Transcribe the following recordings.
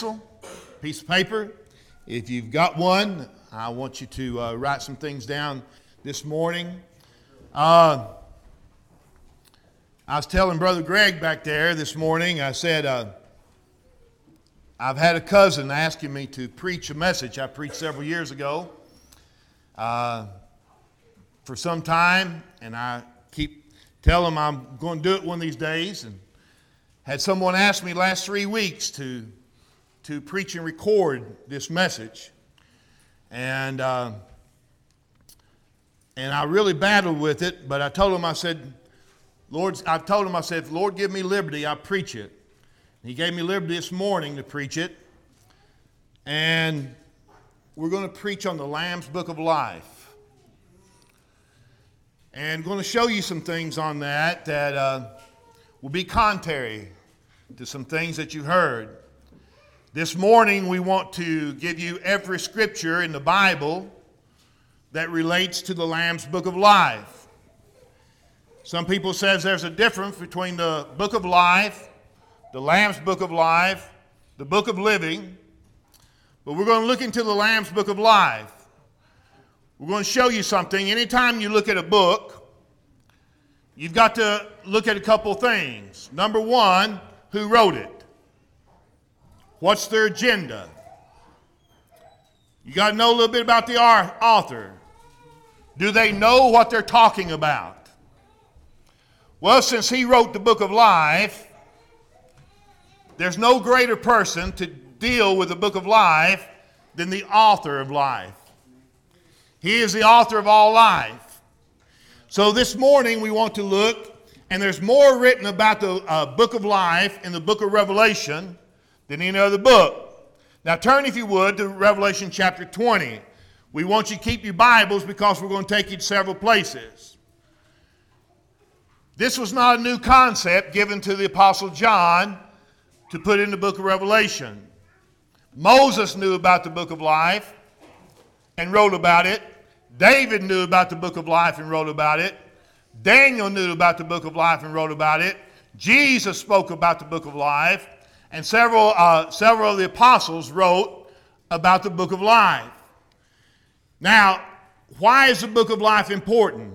piece of paper. If you've got one, I want you to write some things down this morning. I was telling Brother Greg back there this morning, I said, I've had a cousin asking me to preach a message I preached several years ago for some time, and I keep telling him I'm going to do it one of these days, and had someone ask me last 3 weeks to preach and record this message. And I really battled with it, but I told him, I said, Lord, Lord, give me liberty, I'll preach it. He gave me liberty this morning to preach it. And we're going to preach on the Lamb's Book of Life. And going to show you some things on that will be contrary to some things that you heard. This morning we want to give you every scripture in the Bible that relates to the Lamb's Book of Life. Some people says there's a difference between the Book of Life, the Lamb's Book of Life, the Book of Living, but we're going to look into the Lamb's Book of Life. We're going to show you something. Anytime you look at a book, you've got to look at a couple things. Number one, who wrote it? What's their agenda? You got to know a little bit about the author. Do they know what they're talking about? Well, since he wrote the Book of Life, there's no greater person to deal with the Book of Life than the author of life. He is the author of all life. So this morning we want to look, and there's more written about the Book of Life in the Book of Revelation than any other book. Now turn, if you would, to Revelation chapter 20. We want you to keep your Bibles because we're going to take you to several places. This was not a new concept given to the Apostle John to put in the book of Revelation. Moses knew about the book of life and wrote about it. David knew about the book of life and wrote about it. Daniel knew about the book of life and wrote about it. Jesus spoke about the book of life. And several of the apostles wrote about the book of life. Now, why is the book of life important?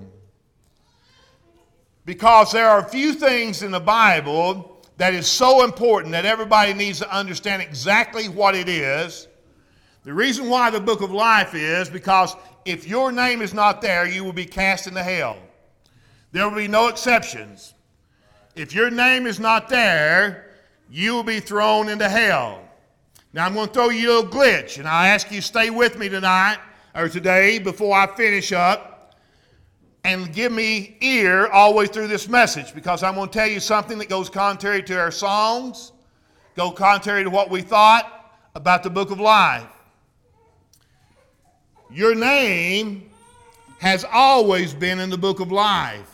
Because there are a few things in the Bible that is so important that everybody needs to understand exactly what it is. The reason why the book of life is because if your name is not there, you will be cast into hell. There will be no exceptions. If your name is not there, you will be thrown into hell. Now I'm going to throw you a little glitch, and I ask you to stay with me tonight or today before I finish up, and give me ear all the way through this message, because I'm going to tell you something that goes contrary to our songs, go contrary to what we thought about the book of life. Your name has always been in the book of life.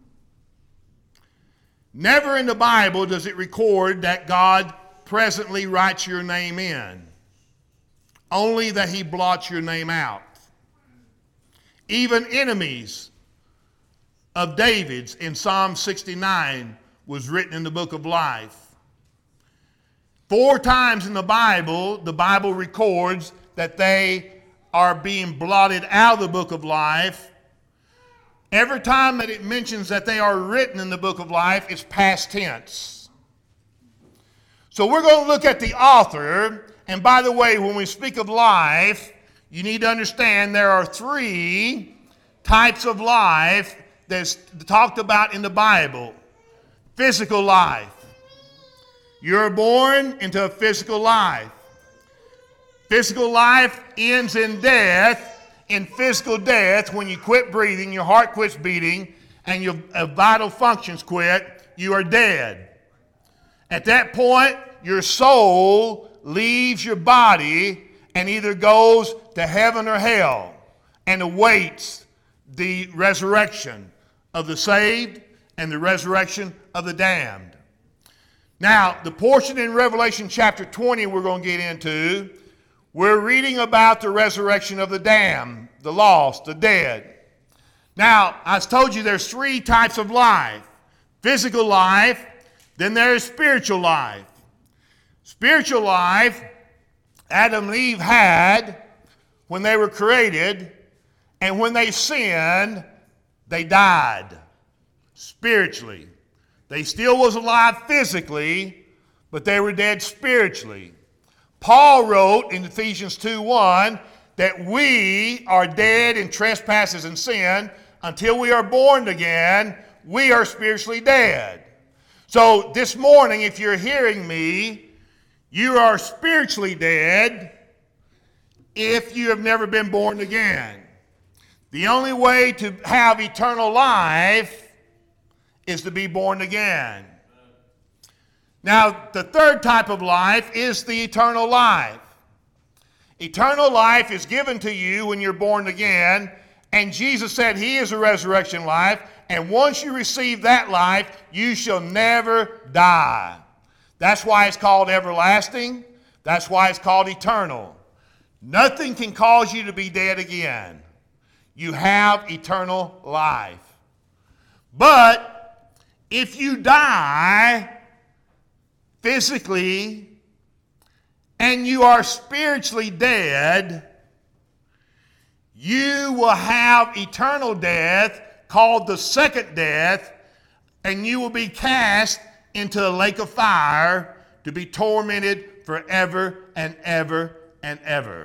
Never in the Bible does it record that God presently writes your name in. Only that he blots your name out. Even enemies of David's in Psalm 69 was written in the book of life. 4 times in the Bible records that they are being blotted out of the book of life. Every time that it mentions that they are written in the book of life, it's past tense. So we're going to look at the author. And by the way, when we speak of life, you need to understand there are 3 types of life that's talked about in the Bible. Physical life. You're born into a physical life. Physical life ends in death. In physical death, when you quit breathing, your heart quits beating, and your vital functions quit, you are dead. At that point, your soul leaves your body and either goes to heaven or hell and awaits the resurrection of the saved and the resurrection of the damned. Now, the portion in Revelation chapter 20 we're going to get into, we're reading about the resurrection of the damned, the lost, the dead. Now, I told you there's 3 types of life. Physical life, then there's spiritual life. Spiritual life Adam and Eve had when they were created, and when they sinned, they died spiritually. They still was alive physically, but they were dead spiritually. Paul wrote in Ephesians 2:1 that we are dead in trespasses and sin. Until we are born again, we are spiritually dead. So this morning, if you're hearing me, you are spiritually dead if you have never been born again. The only way to have eternal life is to be born again. Now, the third type of life is the eternal life. Eternal life is given to you when you're born again, and Jesus said He is a resurrection life, and once you receive that life, you shall never die. That's why it's called everlasting. That's why it's called eternal. Nothing can cause you to be dead again. You have eternal life. But if you die physically and you are spiritually dead, you will have eternal death called the second death, and you will be cast into a lake of fire to be tormented forever and ever and ever.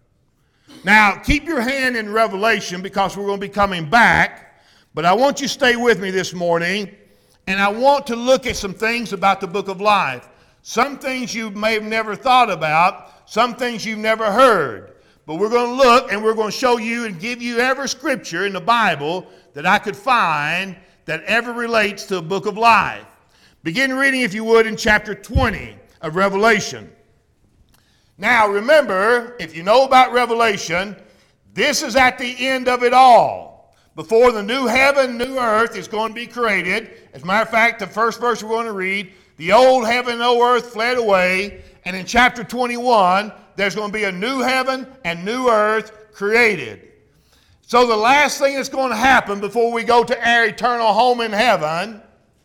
Now, keep your hand in Revelation because we're going to be coming back, but I want you to stay with me this morning, and I want to look at some things about the book of life. Some things you may have never thought about, some things you've never heard. But we're going to look and we're going to show you and give you every scripture in the Bible that I could find that ever relates to the book of life. Begin reading, if you would, in chapter 20 of Revelation. Now, remember, if you know about Revelation, this is at the end of it all. Before the new heaven, new earth is going to be created. As a matter of fact, the first verse we're going to read, the old heaven, old earth fled away. And in chapter 21, there's going to be a new heaven and new earth created. So the last thing that's going to happen before we go to our eternal home in heaven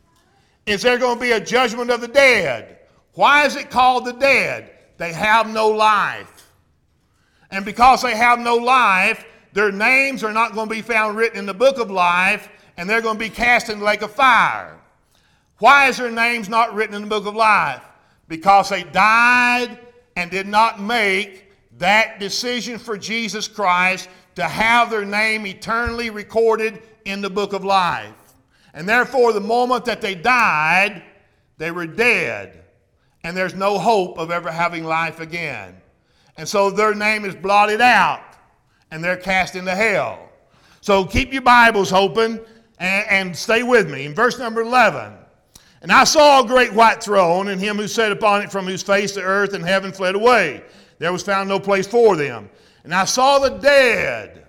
is there's going to be a judgment of the dead. Why is it called the dead? They have no life. And because they have no life, their names are not going to be found written in the book of life, and they're going to be cast in the lake of fire. Why is their names not written in the book of life? Because they died and did not make that decision for Jesus Christ to have their name eternally recorded in the book of life. And therefore, the moment that they died, they were dead. And there's no hope of ever having life again. And so their name is blotted out, and they're cast into hell. So keep your Bibles open and stay with me. In verse number 11, and I saw a great white throne, and him who sat upon it, from whose face the earth and heaven fled away. There was found no place for them. And I saw the dead.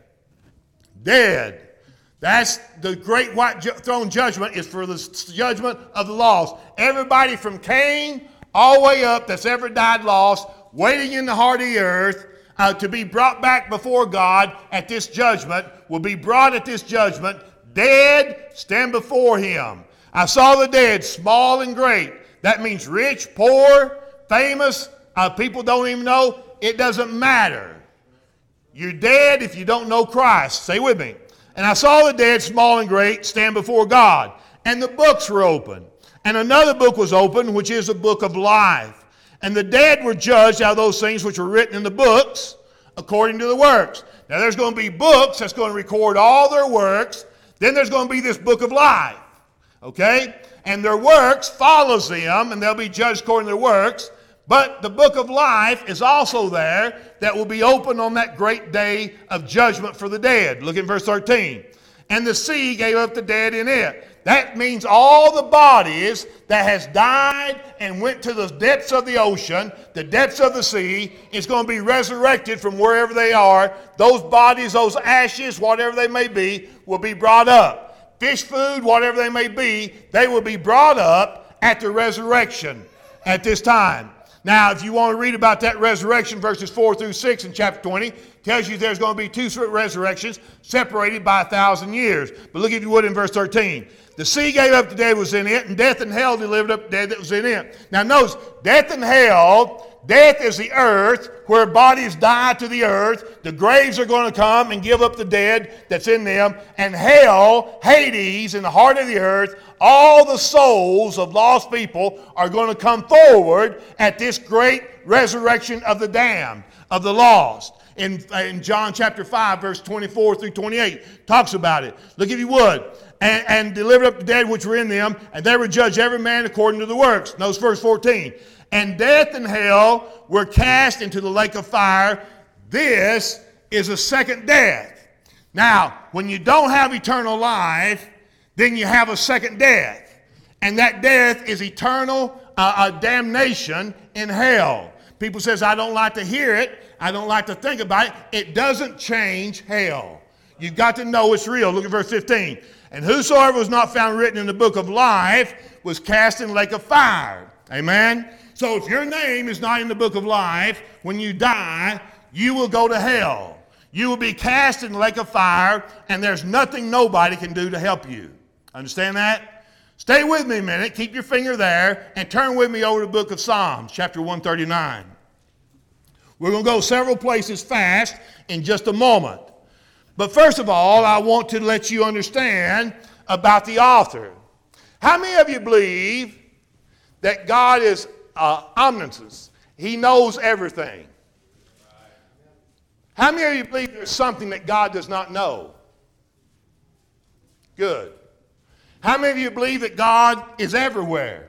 Dead. That's the great white throne judgment, is for the judgment of the lost. Everybody from Cain all the way up that's ever died lost, waiting in the heart of the earth to be brought back before God at this judgment, will be brought at this judgment, dead, stand before Him. I saw the dead, small and great. That means rich, poor, famous, people don't even know. It doesn't matter. You're dead if you don't know Christ. Say with me. And I saw the dead, small and great, stand before God. And the books were open. And another book was opened, which is the book of life. And the dead were judged out of those things which were written in the books according to the works. Now there's going to be books that's going to record all their works. Then there's going to be this book of life. Okay? And their works follows them, and they'll be judged according to their works. But the book of life is also there that will be opened on that great day of judgment for the dead. Look at verse 13. And the sea gave up the dead in it. That means all the bodies that has died and went to the depths of the ocean, the depths of the sea, is going to be resurrected from wherever they are. Those bodies, those ashes, whatever they may be, will be brought up. Fish food, whatever they may be, they will be brought up at the resurrection at this time. Now, if you want to read about that resurrection, verses 4 through 6 in chapter 20, tells you there's going to be two resurrections separated by 1,000 years. But look, if you would, in verse 13. The sea gave up the dead that was in it, and death and hell delivered up the dead that was in it. Now notice, death and hell death is the earth where bodies die to the earth. The graves are going to come and give up the dead that's in them. And hell, Hades, in the heart of the earth, all the souls of lost people are going to come forward at this great resurrection of the damned, of the lost. In John chapter 5, verse 24 through 28, talks about it. Look if you would. And delivered up the dead which were in them, and they would judge every man according to the works. Notice verse 14. And death and hell were cast into the lake of fire. This is a second death. Now, when you don't have eternal life, then you have a second death. And that death is eternal damnation in hell. People says, I don't like to hear it. I don't like to think about it. It doesn't change hell. You've got to know it's real. Look at verse 15. And whosoever was not found written in the book of life was cast in the lake of fire. Amen? So if your name is not in the book of life, when you die, you will go to hell. You will be cast in the lake of fire, and there's nothing nobody can do to help you. Understand that? Stay with me a minute. Keep your finger there, and turn with me over to the book of Psalms, chapter 139. We're going to go several places fast in just a moment. But first of all, I want to let you understand about the author. How many of you believe that God is omniscient? He knows everything. How many of you believe there's something that God does not know? Good. How many of you believe that God is everywhere?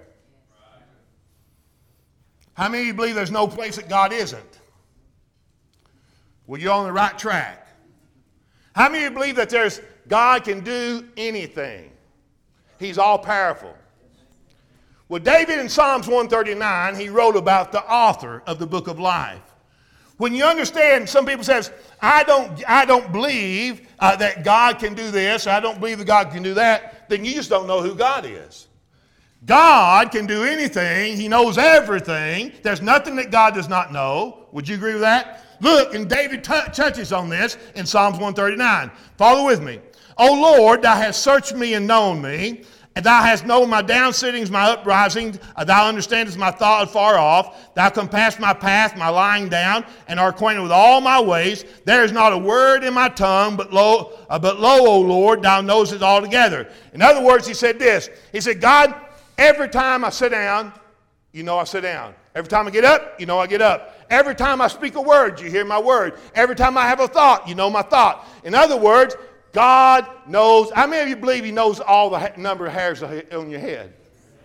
How many of you believe there's no place that God isn't? Well, you're on the right track. How many of you believe that God can do anything? He's all powerful. Well, David in Psalms 139, he wrote about the author of the book of life. When you understand, some people says, I don't believe that God can do this, I don't believe that God can do that, then you just don't know who God is. God can do anything. He knows everything. There's nothing that God does not know. Would you agree with that? Look, and David touches on this in Psalms 139. Follow with me. O Lord, thou hast searched me and known me, and thou hast known my down sittings, my uprisings. Thou understandest my thought afar off. Thou compassest my path, my lying down, and art acquainted with all my ways. There is not a word in my tongue, but lo, O Lord, thou knowest it altogether. In other words, he said this. He said, God, every time I sit down, you know I sit down. Every time I get up, you know I get up. Every time I speak a word, you hear my word. Every time I have a thought, you know my thought. In other words, God knows. How many of you believe he knows all the number of hairs on your head?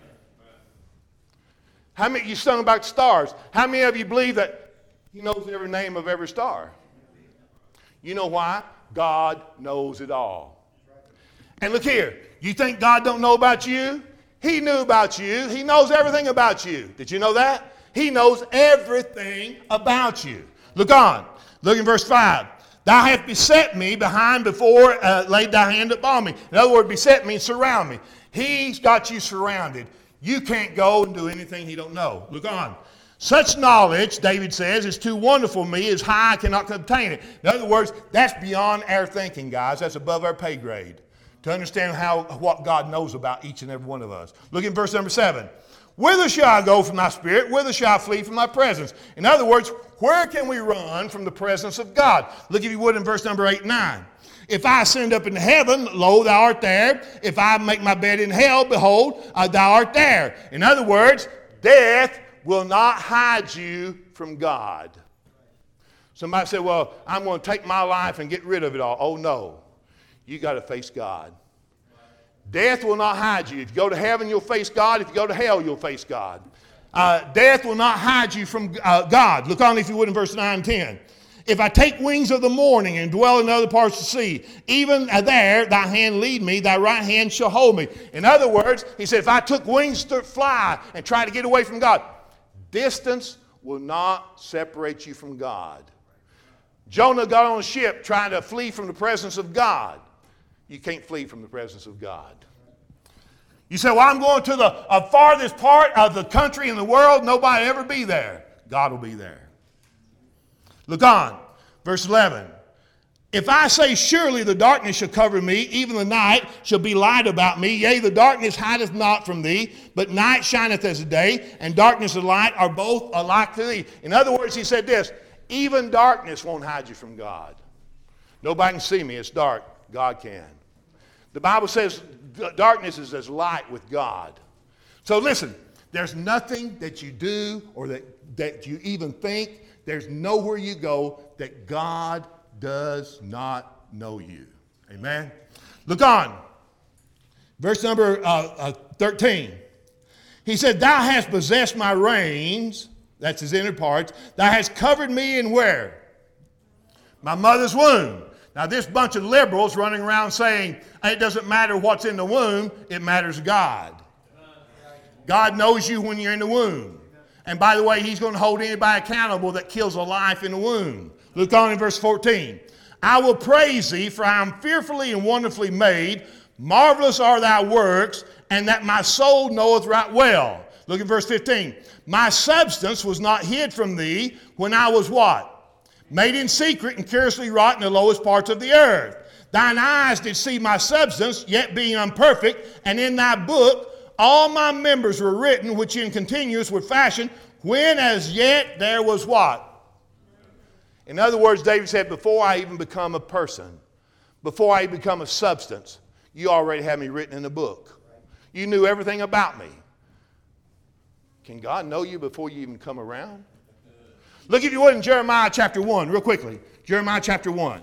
How many, you sung about stars. How many of you believe that he knows every name of every star? You know why? God knows it all. And look here. You think God don't know about you? He knew about you. He knows everything about you. Did you know that? He knows everything about you. Look on. Look in verse 5. Thou hast beset me behind before, laid thy hand upon me. In other words, beset means surround me. He's got you surrounded. You can't go and do anything he don't know. Look on. Such knowledge, David says, is too wonderful for me, is high, I cannot contain it. In other words, that's beyond our thinking, guys. That's above our pay grade. To understand what God knows about each and every one of us. Look at verse number 7. Whither shall I go from thy spirit? Whither shall I flee from thy presence? In other words, where can we run from the presence of God? Look if you would in verse number 8 and 9. If I ascend up into heaven, lo, thou art there. If I make my bed in hell, behold, thou art there. In other words, death will not hide you from God. Somebody said, well, I'm going to take my life and get rid of it all. Oh, no. You got to face God. Death will not hide you. If you go to heaven, you'll face God. If you go to hell, you'll face God. Death will not hide you from God. Look on, if you would, in verse 9 and 10. If I take wings of the morning and dwell in other parts of the sea, even there thy hand lead me, thy right hand shall hold me. In other words, he said, if I took wings to fly and try to get away from God, distance will not separate you from God. Jonah got on a ship trying to flee from the presence of God. You can't flee from the presence of God. You say, well, I'm going to the farthest part of the country in the world. Nobody ever be there. God will be there. Look on. Verse 11. If I say, surely the darkness shall cover me, even the night shall be light about me. Yea, the darkness hideth not from thee, but night shineth as the day, and darkness and light are both alike to thee. In other words, he said this, even darkness won't hide you from God. Nobody can see me. It's dark. God can. The Bible says darkness is as light with God. So listen, there's nothing that you do or that you even think, there's nowhere you go that God does not know you. Amen. Look on. Verse number 13. He said, thou hast possessed my reins, that's his inner parts. Thou hast covered me in where? My mother's womb. Now this bunch of liberals running around saying, it doesn't matter what's in the womb, it matters God. God knows you when you're in the womb. And by the way, he's going to hold anybody accountable that kills a life in the womb. Look on in verse 14. I will praise thee, for I am fearfully and wonderfully made. Marvelous are thy works, and that my soul knoweth right well. Look at verse 15. My substance was not hid from thee when I was what? Made in secret and curiously wrought in the lowest parts of the earth. Thine eyes did see my substance, yet being unperfect, and in thy book all my members were written, which in continuance were fashioned, when as yet there was what? In other words, David said, before I even become a person, before I become a substance, you already have me written in a book. You knew everything about me. Can God know you before you even come around? Look, if you would, in Jeremiah chapter 1, real quickly. Jeremiah chapter 1.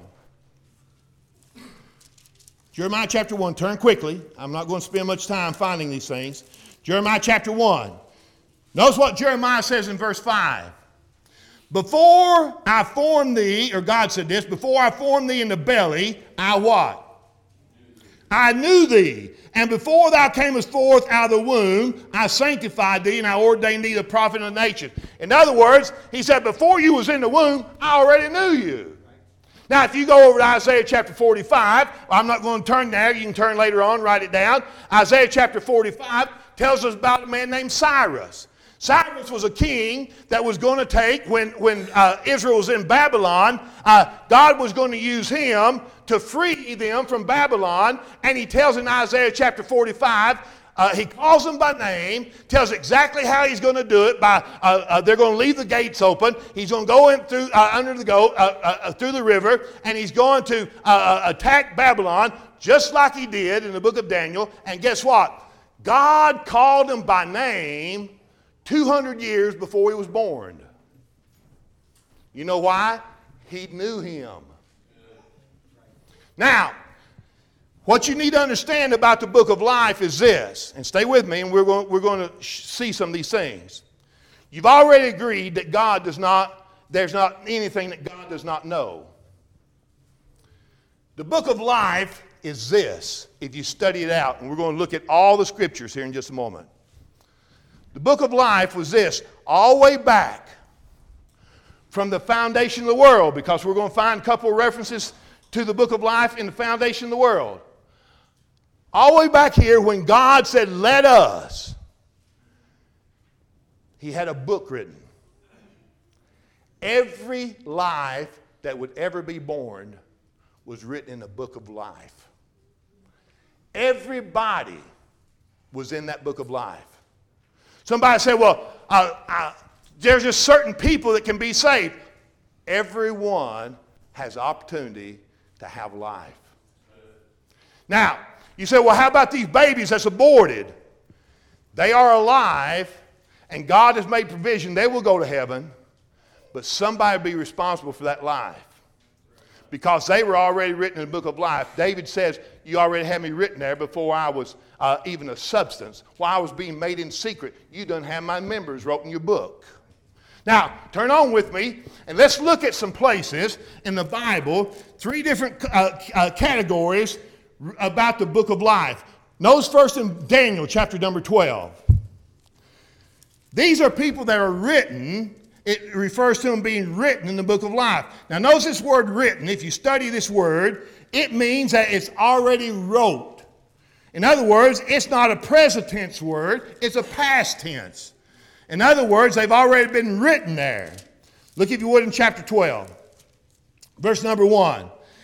Jeremiah chapter 1, turn quickly. I'm not going to spend much time finding these things. Jeremiah chapter 1. Notice what Jeremiah says in verse 5. Before I formed thee, or God said this, before I formed thee in the belly, I what? I knew thee. And before thou camest forth out of the womb, I sanctified thee, and I ordained thee the prophet of the nation. In other words, he said, before you was in the womb, I already knew you. Now, if you go over to Isaiah chapter 45, I'm not going to turn there. You can turn later on, write it down. Isaiah chapter 45 tells us about a man named Cyrus. Cyrus was a king that was going to take, when Israel was in Babylon, God was going to use him to free them from Babylon. And he tells in Isaiah chapter 45, he calls them by name, tells exactly how he's going to do it. They're going to leave the gates open. He's going to go in through through the river, and he's going to attack Babylon just like he did in the book of Daniel. And guess what? God called him by name 200 years before he was born. You know why? He knew him. Now, what you need to understand about the book of life is this, and stay with me, and we're going to see some of these things. You've already agreed that there's not anything that God does not know. The book of life is this, if you study it out, and we're going to look at all the scriptures here in just a moment. The book of life was this, all the way back from the foundation of the world, because we're going to find a couple of references to the book of life in the foundation of the world. All the way back here when God said, let us, he had a book written. Every life that would ever be born was written in a book of life. Everybody was in that book of life. Somebody said, well, there's just certain people that can be saved. Everyone has opportunity to have life. Now, you say, well, how about these babies that's aborted? They are alive, and God has made provision. They will go to heaven, but somebody will be responsible for that life because they were already written in the book of life. David says, you already had me written there before I was even a substance. While I was being made in secret, you done have my members wrote in your book. Now, turn on with me, and let's look at some places in the Bible, 3 different categories about the book of life. Notice first in Daniel chapter number 12. These are people that are written. It refers to them being written in the book of life. Now notice this word written. If you study this word, it means that it's already wrote. In other words, it's not a present tense word, it's a past tense. In other words, they've already been written there. Look, if you would, in chapter 12, verse number 1.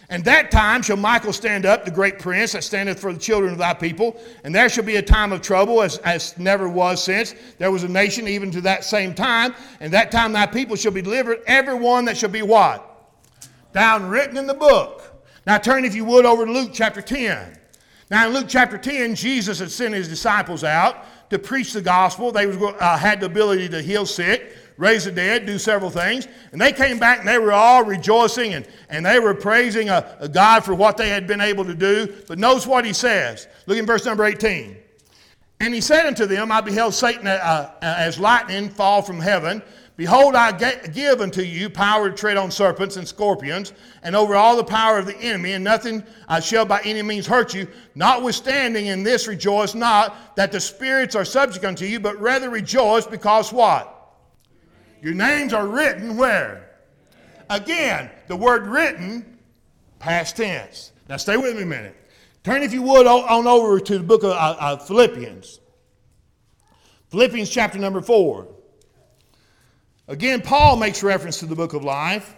And that time shall Michael stand up, the great prince that standeth for the children of thy people. And there shall be a time of trouble as never was since there was a nation even to that same time. And that time thy people shall be delivered, every one that shall be what? Down written in the book. Now turn, if you would, over to Luke chapter 10. Now in Luke chapter 10, Jesus had sent his disciples out to preach the gospel. They had the ability to heal sick, raise the dead, do several things. And they came back and they were all rejoicing and they were praising a God for what they had been able to do. But notice what he says. Look in verse number 18. And he said unto them, I beheld Satan as lightning fall from heaven. Behold, I give unto you power to tread on serpents and scorpions, and over all the power of the enemy, and nothing shall by any means hurt you. Notwithstanding in this rejoice not that the spirits are subject unto you, but rather rejoice because what? Your names are written where? Again, the word written, past tense. Now stay with me a minute. Turn, if you would, on over to the book of Philippians. Philippians chapter number 4. Again, Paul makes reference to the book of life.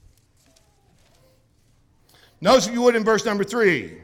Notice, if you would, in verse number 3.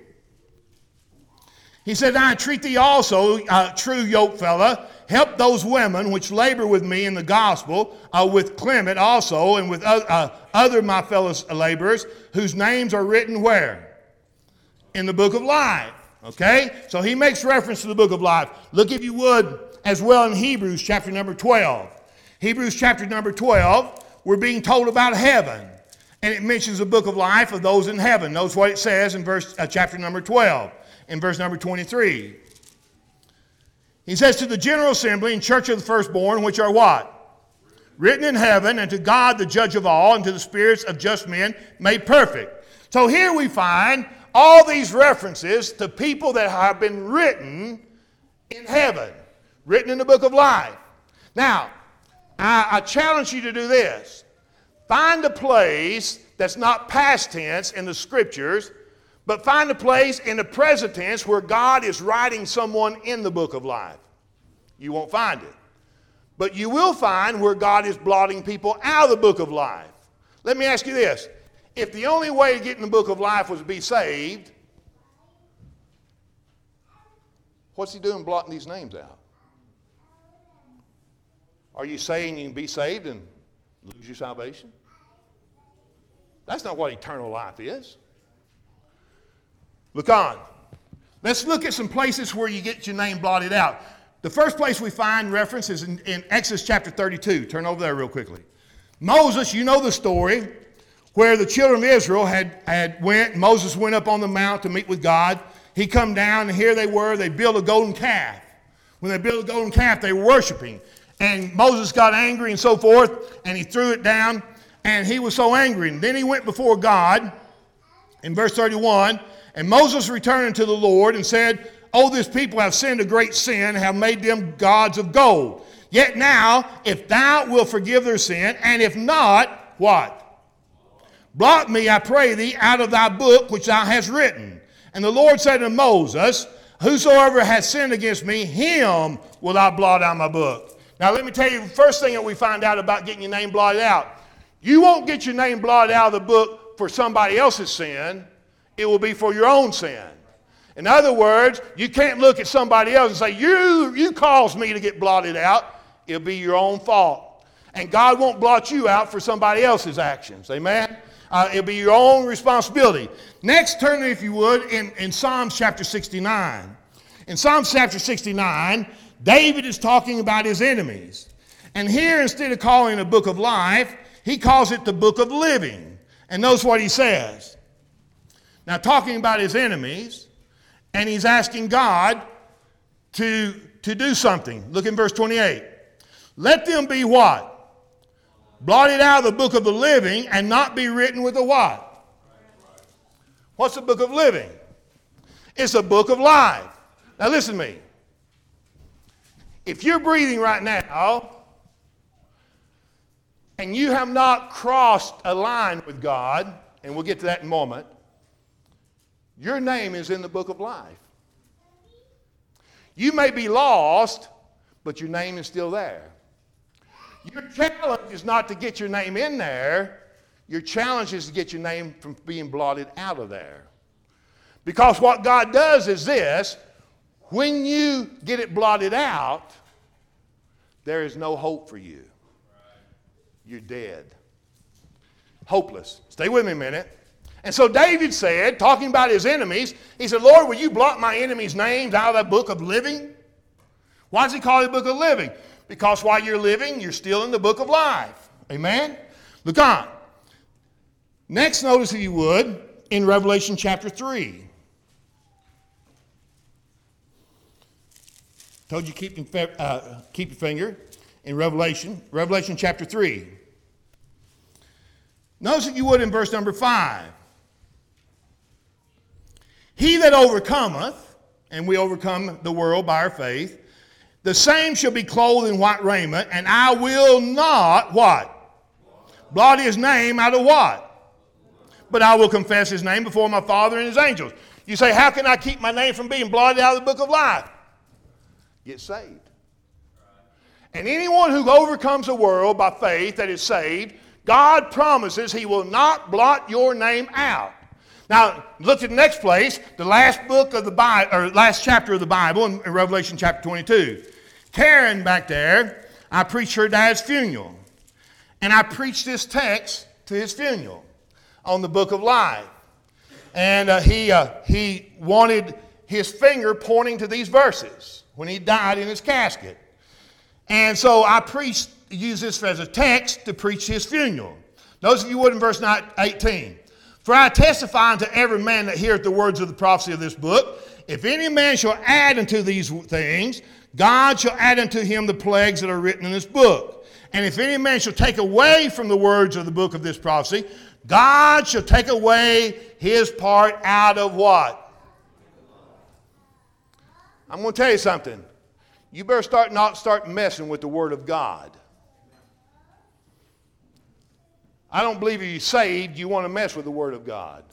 He said, I entreat thee also, true yokefellow, help those women which labor with me in the gospel, with Clement also, and with other my fellow laborers, whose names are written where? In the book of life. Okay? So he makes reference to the book of life. Look, if you would, as well in Hebrews chapter number 12. Hebrews chapter number 12, we're being told about heaven. And it mentions the book of life of those in heaven. Notice what it says in chapter number 12, in verse number 23. He says, to the general assembly and church of the firstborn, which are what? Written in heaven, and to God the judge of all, and to the spirits of just men made perfect. So here we find all these references to people that have been written in heaven, written in the book of life. Now, I challenge you to do this. Find a place that's not past tense in the scriptures, but find a place in the present tense where God is writing someone in the book of life. You won't find it. But you will find where God is blotting people out of the book of life. Let me ask you this. If the only way to get in the book of life was to be saved, what's he doing blotting these names out? Are you saying you can be saved and lose your salvation? That's not what eternal life is. Look on. Let's look at some places where you get your name blotted out. The first place we find reference is in Exodus chapter 32. Turn over there real quickly. Moses, you know the story, where the children of Israel Moses went up on the mount to meet with God. He come down, and here they were. They built a golden calf. When they built a golden calf, they were worshiping. And Moses got angry and so forth, and he threw it down, and he was so angry. And then he went before God, in verse 31, and Moses returned unto the Lord and said, Oh, this people have sinned a great sin, and have made them gods of gold. Yet now, if thou wilt forgive their sin, and if not, what? Blot me, I pray thee, out of thy book which thou hast written. And the Lord said to Moses, Whosoever hath sinned against me, him will I blot out of my book. Now let me tell you the first thing that we find out about getting your name blotted out. You won't get your name blotted out of the book for somebody else's sin. It will be for your own sin. In other words, you can't look at somebody else and say, you caused me to get blotted out. It'll be your own fault. And God won't blot you out for somebody else's actions. Amen? It'll be your own responsibility. Next, turn, if you would, in Psalms chapter 69. In Psalms chapter 69, David is talking about his enemies. And here, instead of calling it a book of life, he calls it the book of living. And notice what he says. Now, talking about his enemies, and he's asking God to do something. Look in verse 28. Let them be what? Blotted out of the book of the living, and not be written with a what? What's the book of living? It's a book of life. Now listen to me. If you're breathing right now, and you have not crossed a line with God, and we'll get to that in a moment, your name is in the book of life. You may be lost, but your name is still there. Your challenge is not to get your name in there. Your challenge is to get your name from being blotted out of there. Because what God does is this: when you get it blotted out, there is no hope for you. You're dead. Hopeless. Stay with me a minute. And so David said, talking about his enemies, he said, Lord, will you blot my enemies' names out of that book of living? Why does he call it the book of living? Because while you're living, you're still in the book of life. Amen? Look on. Next, notice, if you would, in Revelation chapter 3. Told you keep your finger in Revelation chapter 3. Notice, if you would, in verse number 5. He that overcometh, and we overcome the world by our faith, the same shall be clothed in white raiment, and I will not, what? Blot his name out of what? But I will confess his name before my Father and his angels. You say, how can I keep my name from being blotted out of the book of life? Get saved. And anyone who overcomes the world by faith that is saved, God promises he will not blot your name out. Now, look at the next place, the last book of the Bible, or last chapter of the Bible in Revelation chapter 22. Karen back there, I preached her dad's funeral. And I preached this text to his funeral on the book of life. And he wanted his finger pointing to these verses when he died in his casket. And so I used this as a text to preach his funeral. Notice, if you would, in verse 18. For I testify unto every man that heareth the words of the prophecy of this book, if any man shall add unto these things, God shall add unto him the plagues that are written in this book. And if any man shall take away from the words of the book of this prophecy, God shall take away his part out of what? I'm going to tell you something. You better not start messing with the Word of God. I don't believe if you're saved, you want to mess with the Word of God.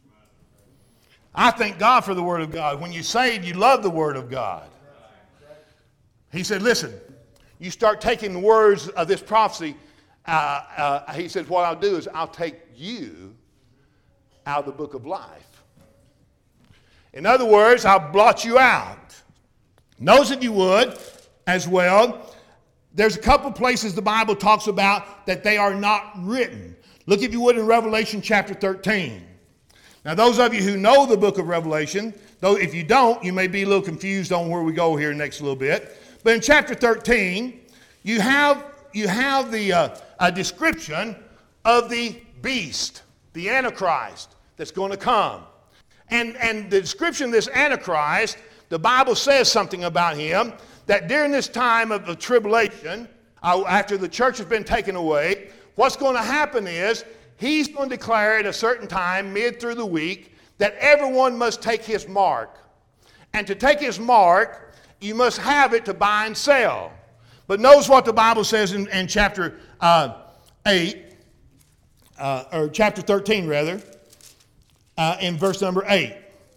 I thank God for the Word of God. When you're saved, you love the Word of God. He said, listen, you start taking the words of this prophecy. He said, what I'll do is I'll take you out of the book of life. In other words, I'll blot you out. Notice, if you would, as well, there's a couple places the Bible talks about that they are not written. Look, if you would, in Revelation chapter 13. Now, those of you who know the book of Revelation, though if you don't, you may be a little confused on where we go here next little bit. But in chapter 13, you have a description of the beast, the Antichrist, that's going to come. And the description of this Antichrist, the Bible says something about him, that during this time of the tribulation, after the church has been taken away, what's going to happen is he's going to declare at a certain time, mid through the week, that everyone must take his mark. And to take his mark, you must have it to buy and sell. But notice what the Bible says in chapter 8, or chapter 13 rather, in verse number 8.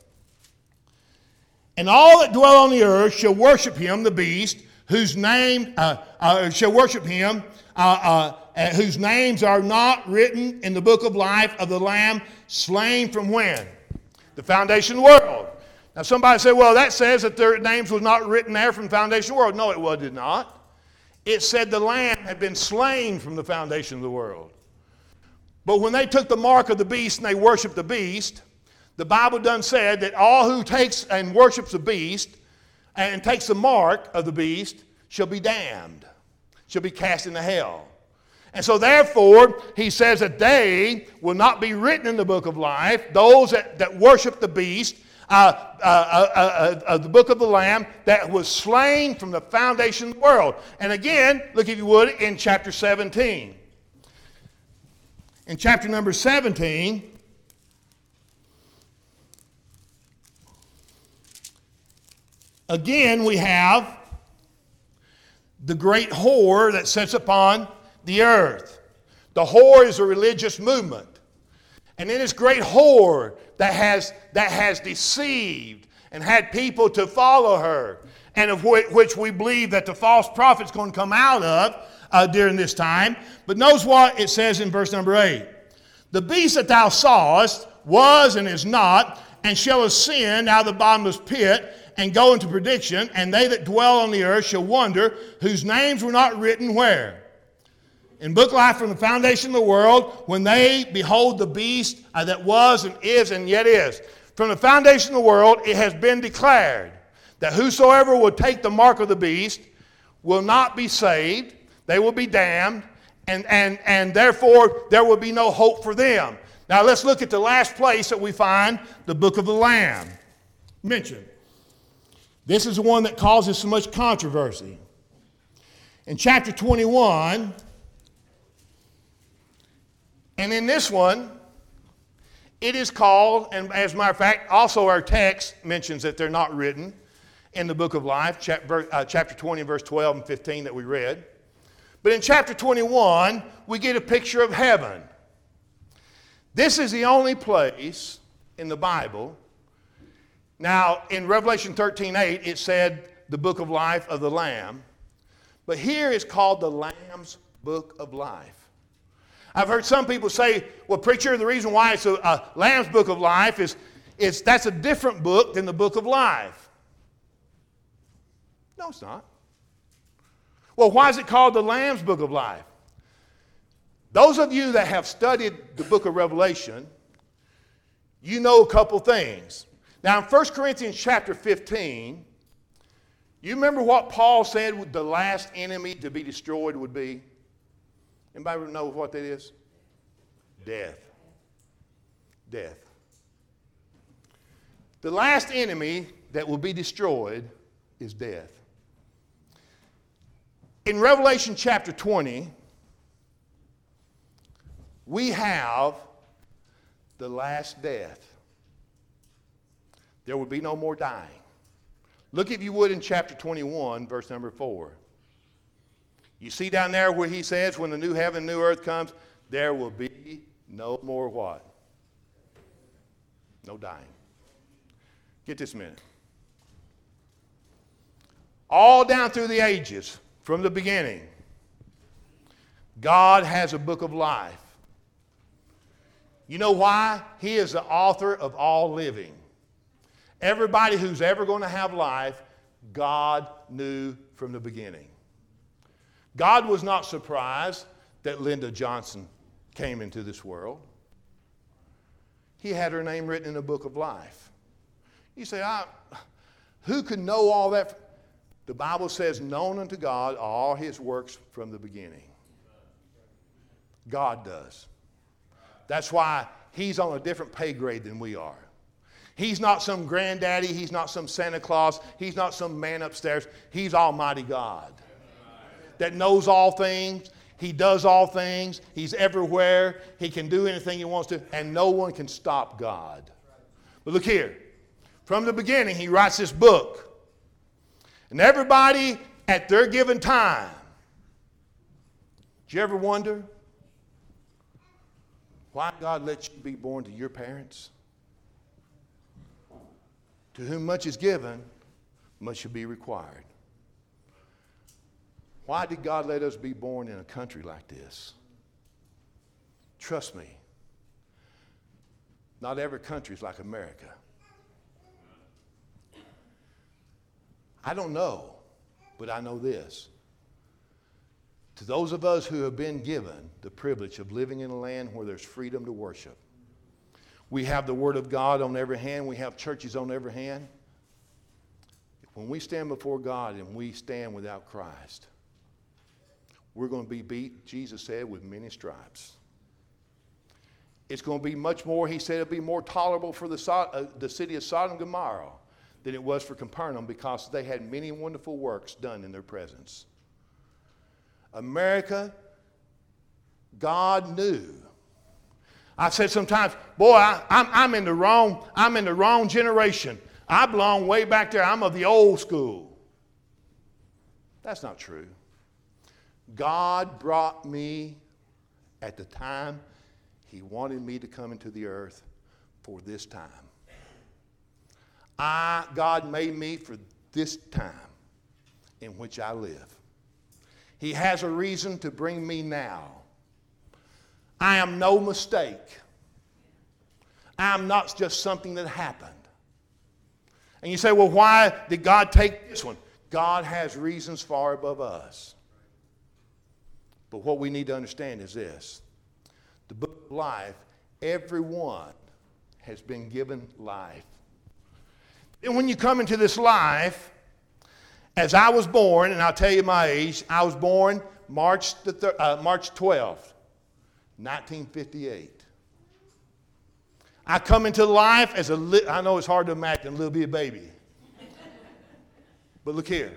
And all that dwell on the earth shall worship him, the beast, whose name shall worship him, whose names are not written in the book of life of the Lamb, slain from when? The foundation of the world. Now somebody said, well, that says that their names was not written there from the foundation of the world. No, it did not. It said the Lamb had been slain from the foundation of the world. But when they took the mark of the beast and they worshiped the beast, the Bible done said that all who takes and worships the beast and takes the mark of the beast shall be damned, shall be cast into hell. And so therefore, he says that they will not be written in the book of life, those that worship the beast, the book of the Lamb that was slain from the foundation of the world. And again, look if you would, in chapter 17. In chapter number 17, again, we have the great whore that sits upon the earth. The whore is a religious movement. And in this great whore that has deceived and had people to follow her, and of which we believe that the false prophet's going to come out of during this time. But notice what it says in verse number 8. The beast that thou sawest was and is not, and shall ascend out of the bottomless pit, and go into perdition, and they that dwell on the earth shall wonder, whose names were not written where? In book life from the foundation of the world, when they behold the beast that was and is and yet is. From the foundation of the world, it has been declared that whosoever will take the mark of the beast will not be saved. They will be damned, and therefore there will be no hope for them. Now let's look at the last place that we find the book of the Lamb mentioned. This is the one that causes so much controversy. In chapter 21, and in this one, it is called, and as a matter of fact, also our text mentions that they're not written in the book of life, chapter 20, verse 12 and 15 that we read. But in chapter 21, we get a picture of heaven. This is the only place in the Bible. Now, in Revelation 13:8, it said the book of life of the Lamb. But here it's called the Lamb's book of life. I've heard some people say, well, preacher, the reason why it's a Lamb's book of life is that's a different book than the book of life. No, it's not. Well, why is it called the Lamb's book of life? Those of you that have studied the book of Revelation, you know a couple things. Now, in 1 Corinthians chapter 15, you remember what Paul said the last enemy to be destroyed would be? Anybody know what that is? Death. Death. The last enemy that will be destroyed is death. In Revelation chapter 20, we have the last death. There will be no more dying. Look, if you would, in chapter 21, verse number 4. You see down there where he says, when the new heaven, new earth comes, there will be no more what? No dying. Get this a minute. All down through the ages, from the beginning, God has a book of life. You know why? He is the author of all living. Everybody who's ever going to have life, God knew from the beginning. God was not surprised that Lyndon Johnson came into this world. He had her name written in the book of life. You say, who could know all that? The Bible says, known unto God all his works from the beginning. God does. That's why he's on a different pay grade than we are. He's not some granddaddy. He's not some Santa Claus. He's not some man upstairs. He's Almighty God that knows all things. He does all things. He's everywhere. He can do anything he wants to, and no one can stop God. But look here. From the beginning, he writes this book. And everybody at their given time. Did you ever wonder why God let you be born to your parents? To whom much is given, much shall be required. Why did God let us be born in a country like this? Trust me, not every country is like America. I don't know, but I know this. To those of us who have been given the privilege of living in a land where there's freedom to worship, we have the Word of God on every hand. We have churches on every hand. When we stand before God and we stand without Christ, we're going to be beat, Jesus said, with many stripes. It's going to be much more, he said, it'll be more tolerable for the city of Sodom and Gomorrah than it was for Capernaum because they had many wonderful works done in their presence. America, God knew. I've said sometimes, boy, I'm in the wrong generation. I belong way back there. I'm of the old school. That's not true. God brought me at the time he wanted me to come into the earth for this time. God made me for this time in which I live. He has a reason to bring me now. I am no mistake. I'm not just something that happened. And you say, well, why did God take this one? God has reasons far above us. But what we need to understand is this. The book of life, everyone has been given life. And when you come into this life, as I was born, and I'll tell you my age, I was born March 12th, 1958. I come into life as I know it's hard to imagine, a little bitty baby. But look here.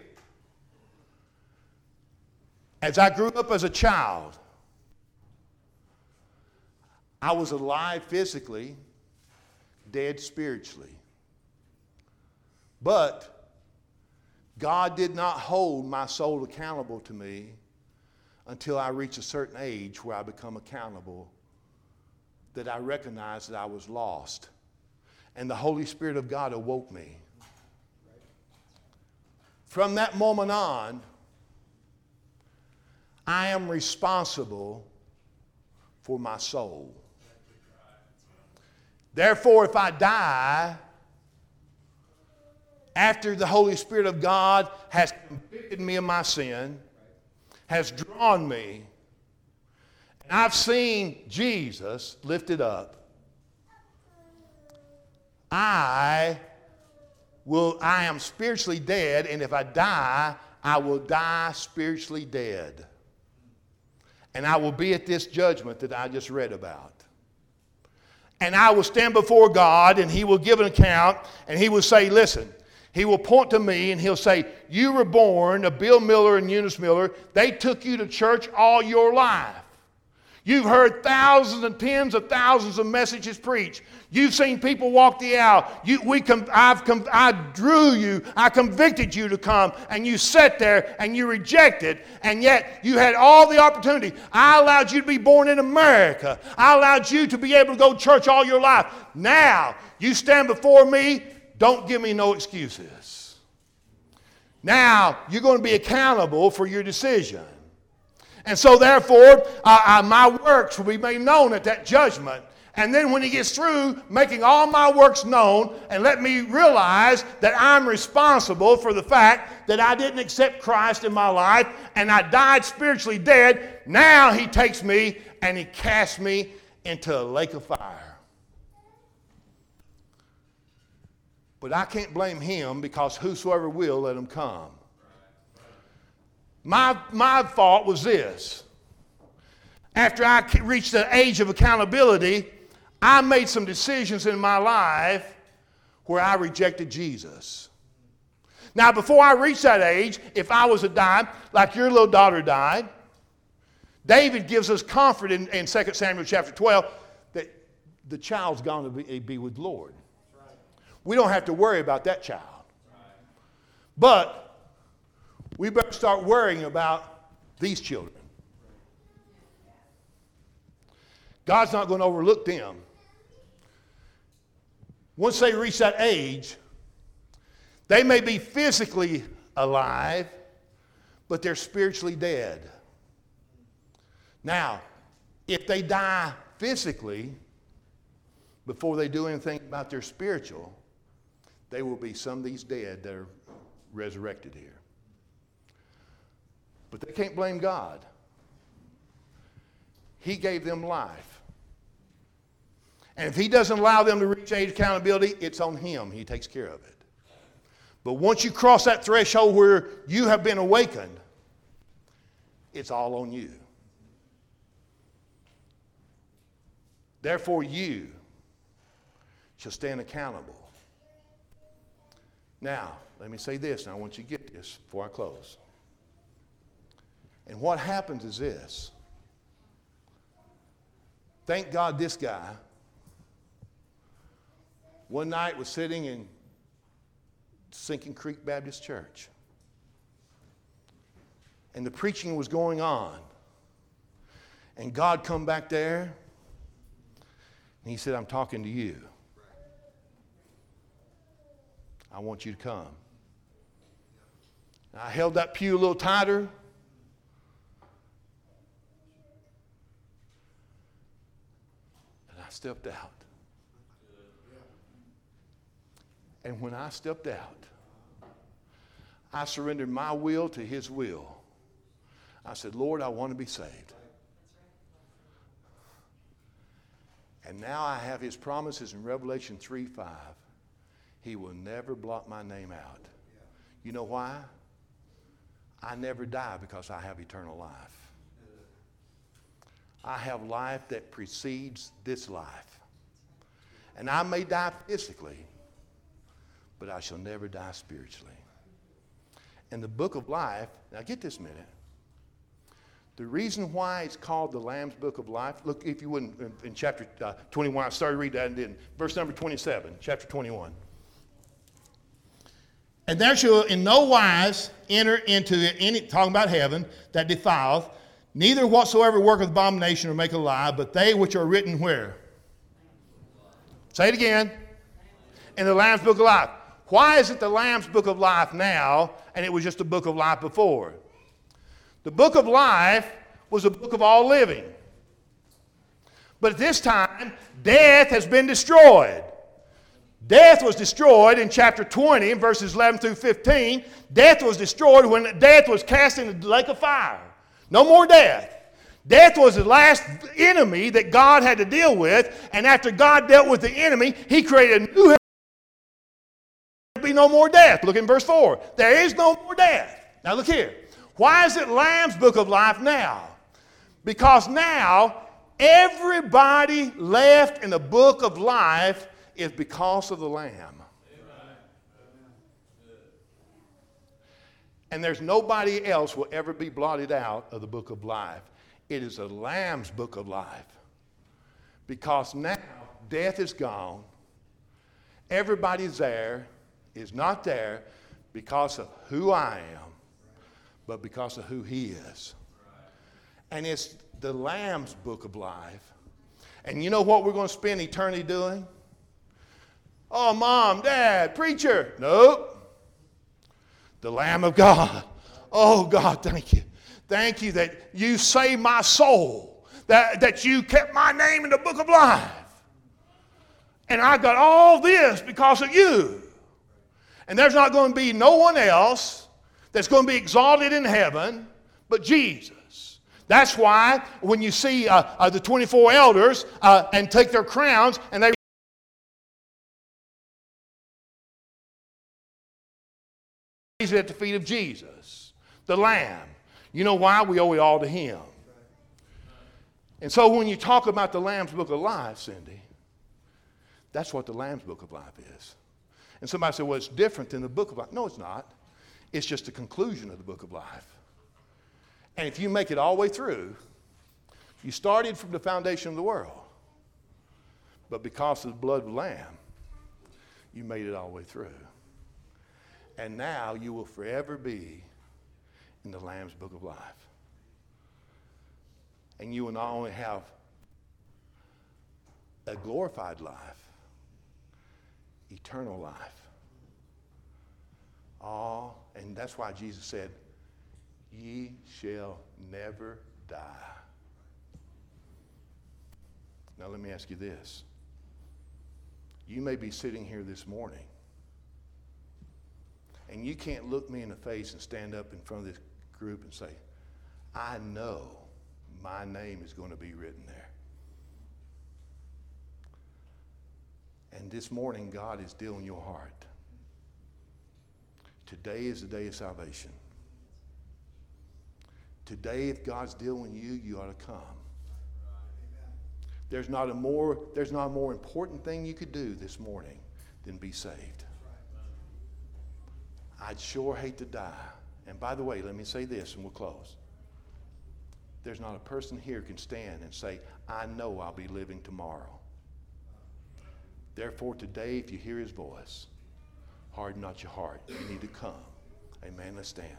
As I grew up as a child, I was alive physically, dead spiritually. But God did not hold my soul accountable to me until I reached a certain age where I become accountable, that I recognized that I was lost. And the Holy Spirit of God awoke me. From that moment on, I am responsible for my soul. Therefore, if I die after the Holy Spirit of God has convicted me of my sin, has drawn me, and I've seen Jesus lifted up, I am spiritually dead, and if I die, I will die spiritually dead. And I will be at this judgment that I just read about. And I will stand before God, and He will give an account, and He will say, listen, He will point to me, and He'll say, you were born of Bill Miller and Eunice Miller. They took you to church all your life. You've heard thousands and tens of thousands of messages preached. You've seen people walk the aisle. I drew you. I convicted you to come, and you sat there and you rejected, and yet you had all the opportunity. I allowed you to be born in America. I allowed you to be able to go to church all your life. Now you stand before me. Don't give me no excuses. Now you're going to be accountable for your decision. And so therefore, my works will be made known at that judgment. And then when He gets through making all my works known and let me realize that I'm responsible for the fact that I didn't accept Christ in my life and I died spiritually dead, now He takes me and He casts me into a lake of fire. But I can't blame Him, because whosoever will, let him come. My fault was this. After I reached the age of accountability, I made some decisions in my life where I rejected Jesus. Now, before I reached that age, if I was to die, like your little daughter died, David gives us comfort in 2 Samuel chapter 12 that the child's going to be with the Lord. We don't have to worry about that child. But we better start worrying about these children. God's not going to overlook them. Once they reach that age, they may be physically alive, but they're spiritually dead. Now, if they die physically before they do anything about their spiritual, they will be some of these dead that are resurrected here. But they can't blame God. He gave them life. And if He doesn't allow them to reach age accountability, it's on Him. He takes care of it. But once you cross that threshold where you have been awakened, it's all on you. Therefore, you shall stand accountable. Now, let me say this, and I want you to get this before I close. And what happens is this. Thank God this guy one night was sitting in Sinking Creek Baptist Church. And the preaching was going on. And God come back there and He said, I'm talking to you. I want you to come. And I held that pew a little tighter. And I stepped out. And when I stepped out, I surrendered my will to his will. I said, Lord, I want to be saved. And now I have his promises in Revelation 3:5. He will never blot my name out. You know why? I never die because I have eternal life. I have life that precedes this life. And I may die physically, but I shall never die spiritually. And the book of life, now get this a minute. The reason why it's called the Lamb's Book of Life, look, if you wouldn't, in chapter 21, I started to read that and didn't. Verse number 27, chapter 21. And there shall in no wise enter into any, talking about heaven, that defileth, neither whatsoever worketh abomination or maketh a lie, but they which are written where? Say it again. In the Lamb's Book of Life. Why is it the Lamb's Book of Life now, and it was just the Book of Life before? The Book of Life was a book of all living. But at this time, death has been destroyed. Death was destroyed in chapter 20, verses 11 through 15. Death was destroyed when death was cast into the lake of fire. No more death. Death was the last enemy that God had to deal with, and after God dealt with the enemy, he created a new heaven. There will be no more death. Look in verse 4. There is no more death. Now look here. Why is it Lamb's Book of Life now? Because now everybody left in the book of life is because of the Lamb. And there's nobody else will ever be blotted out of the book of life. It is the Lamb's Book of Life. Because now death is gone. Everybody's there is not there because of who I am, but because of who he is. And it's the Lamb's Book of Life. And you know what we're going to spend eternity doing? Oh, Mom, Dad, preacher. Nope. The Lamb of God. Oh, God, thank you. Thank you that you saved my soul. That you kept my name in the book of life. And I got all this because of you. And there's not going to be no one else that's going to be exalted in heaven but Jesus. That's why when you see the 24 elders and take their crowns and they raise it at the feet of Jesus, the Lamb. You know why? We owe it all to him. And so when you talk about the Lamb's Book of Life, Cindy, that's what the Lamb's Book of Life is. And somebody said, well, it's different than the Book of Life. No, it's not. It's just the conclusion of the Book of Life. And if you make it all the way through, you started from the foundation of the world. But because of the blood of the Lamb, you made it all the way through. And now you will forever be in the Lamb's Book of Life. And you will not only have a glorified life, eternal life. And that's why Jesus said, ye shall never die. Now let me ask you this. You may be sitting here this morning and you can't look me in the face and stand up in front of this group and say, I know my name is going to be written there. And this morning, God is dealing in your heart. Today is the day of salvation. Today, if God's dealing with you, you ought to come. There's not a more important thing you could do this morning than be saved. I'd sure hate to die. And by the way, let me say this and we'll close. There's not a person here can stand and say, I know I'll be living tomorrow. Therefore, today, if you hear his voice, harden not your heart. You need to come. Amen. Let's stand.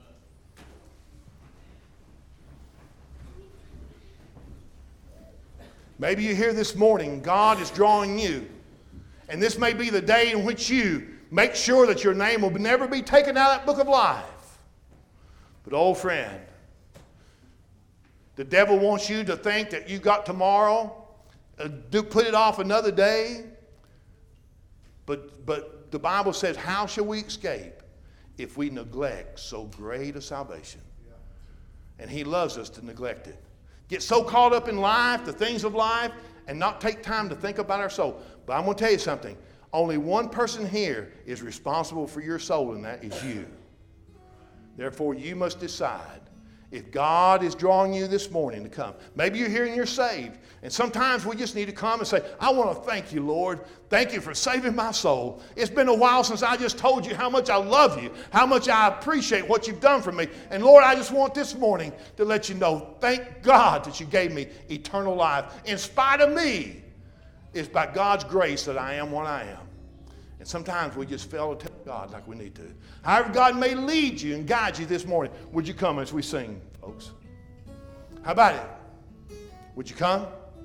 Maybe you're here this morning. God is drawing you. And this may be the day in which you make sure that your name will never be taken out of that book of life. But old friend, the devil wants you to think that you got tomorrow, put it off another day. But the Bible says, how shall we escape if we neglect so great a salvation? And he loves us to neglect it. Get so caught up in life, the things of life, and not take time to think about our soul. But I'm going to tell you something. Only one person here is responsible for your soul, and that is you. Therefore, you must decide if God is drawing you this morning to come. Maybe you're here and you're saved. And sometimes we just need to come and say, I want to thank you, Lord. Thank you for saving my soul. It's been a while since I just told you how much I love you, how much I appreciate what you've done for me. And Lord, I just want this morning to let you know, thank God that you gave me eternal life. In spite of me, it's by God's grace that I am what I am. And sometimes we just fail to tell God like we need to. However, God may lead you and guide you this morning. Would you come as we sing, folks? How about it? Would you come?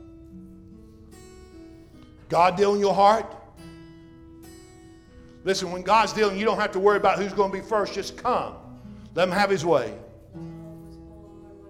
God deal in your heart? Listen, when God's dealing, you don't have to worry about who's going to be first. Just come. Let him have his way.